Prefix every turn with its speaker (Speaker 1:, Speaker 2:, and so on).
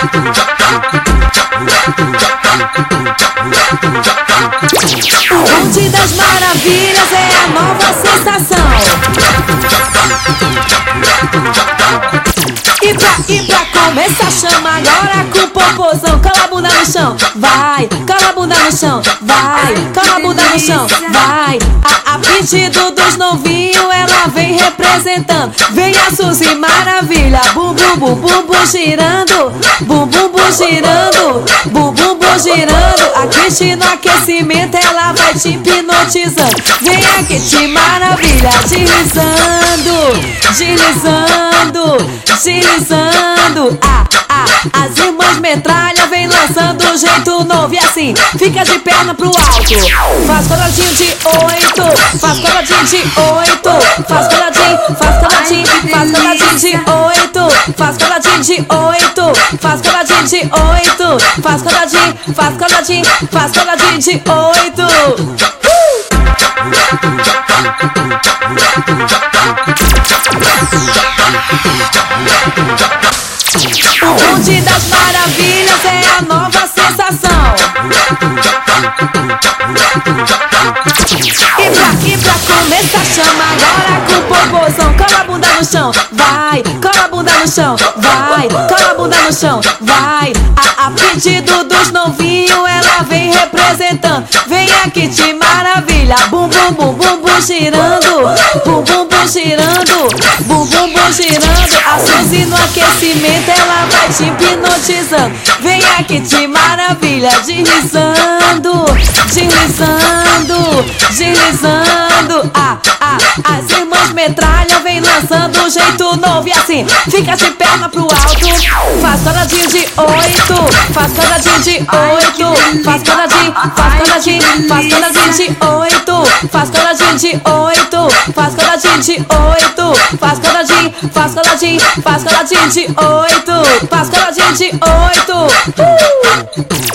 Speaker 1: O bonde das maravilhas é a nova sensação. E pra começar chama agora com popozão. Cola a bunda no chão, vai. Cola a bunda no chão, vai. Cola a bunda no chão, vai. A pedido dos novinhos ela vem representando. Vem a Suzy Maravilha, bum bum bum bum bum girando, bum bum bum girando, bum bum bum girando. A Kitty no aquecimento ela vai te hipnotizando. Vem a Kitty Maravilha deslizando, deslizando, deslizando. As irmãs metralha vem lançando um jeito novo e assim, fica de perna pro alto. Faz quadradinho de 8, faz quadradinho de 8, faz quadradinho, faz quadradinho, faz quadradinho de 8, faz quadradinho de 8, faz quadradinho de 8, faz quadradinho, faz quadradinho, faz quadradinho de 8. O bonde das maravilhas é a nova sensação. E pra começar chama agora com popozão. Cola a bunda no chão, vai. Cola a bunda no chão, vai. Cola a bunda no chão, vai. A pedido dos novinhos ela vem representando. Vem a Kitty Maravilha, bum bum bum bum bum girando, bum bum bum girando, bum bum bum girando. A Suzy no aquecimento ela vai te hipnotizando. Vem a Kitty Maravilha deslizando, deslizando, deslizando. As irmãs metralha vem lançando um jeito novo e assim, fica de perna pro alto. Faz quadradinho de 8, faz quadradinho de 8, faz quadradinho, faz quadradinho, faz quadradinho de 8, faz quadradinho de 8, faz quadradinho de 8, faz quadradinho, faz quadradinho, faz quadradinho de 8, faz quadradinho de 8.